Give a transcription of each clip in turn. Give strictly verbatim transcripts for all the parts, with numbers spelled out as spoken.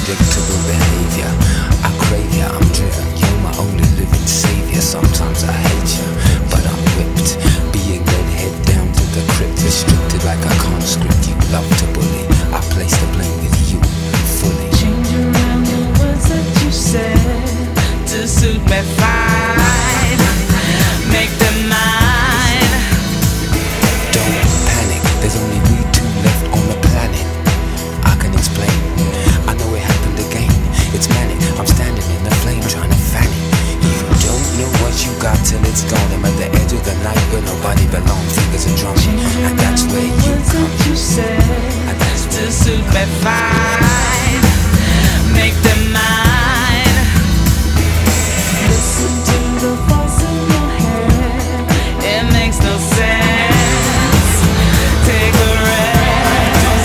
unpredictable behavior. I crave ya, I'm driven, you're my only living savior. Sometimes I hate ya, but I'm whipped. Being led head down to the crypt, restricted like I can't script. You love to bully, I place the blame with you fully. Change around the words that you said to suit me fine. Make them mine. Don't panic, there's only we two left on the planet. I can explain, I know it happened again. It's manic, I'm standing in the flame trying to fan it. You don't know what you got till it's gone. I'm at the edge of the night where nobody belongs. Fingers are drumming, and that's where you come. You said And that's to suit me fine. Make them mine. Listen to the voice in your head. It makes no sense. Take a rest.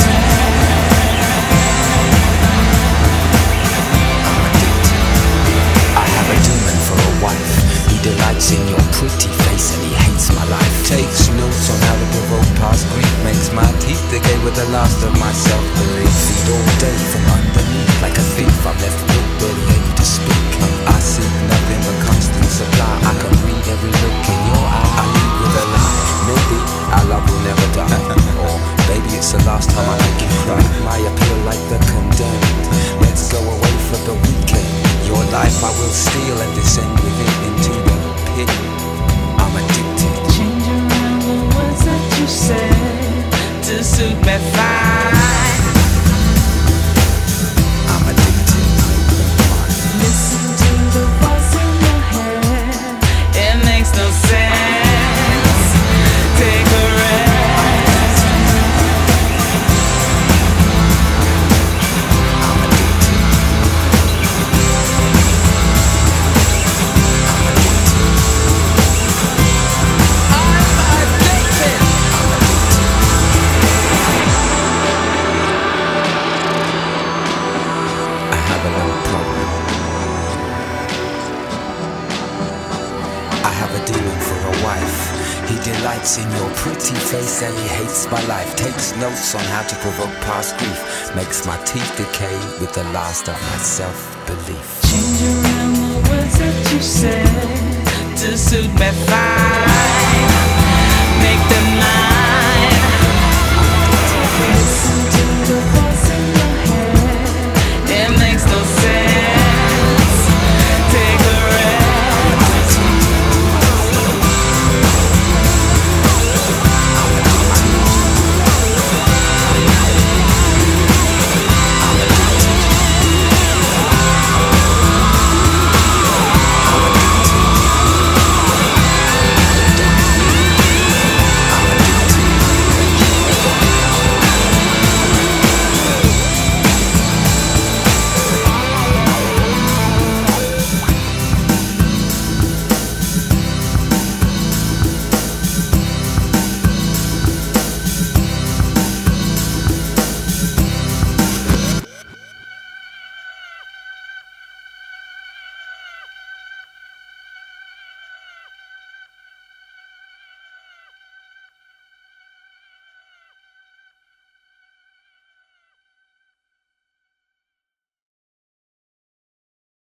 I have a demon for a wife. He delights in your pretty face and he hates my life. Takes notes on how to provoke past grief. Makes my teeth decay with the last of my self-belief. Feed all day from underneath like a thief. I'm left with barely able to speak. I seek nothing but constant supply. I can read every look in your eye. I lead with a lie. Maybe our love will never die. Or baby it's the last time I make you cry. My appeal like the condemned. Let's go away for the weekend. Your life I will steal and descend with it into the pit. I'm addicted. Change around the words that you said to suit me fine. I'm addicted. Listen to the voice in your head. It makes no sense. Take a rest. I'm addicted. I have a little problem. I have a demon for a wife. He delights in your pretty face and he hates my life. Takes notes on how to provoke past grief. Makes my teeth decay with the last of my self-belief. Change around the words that you said to suit me fine.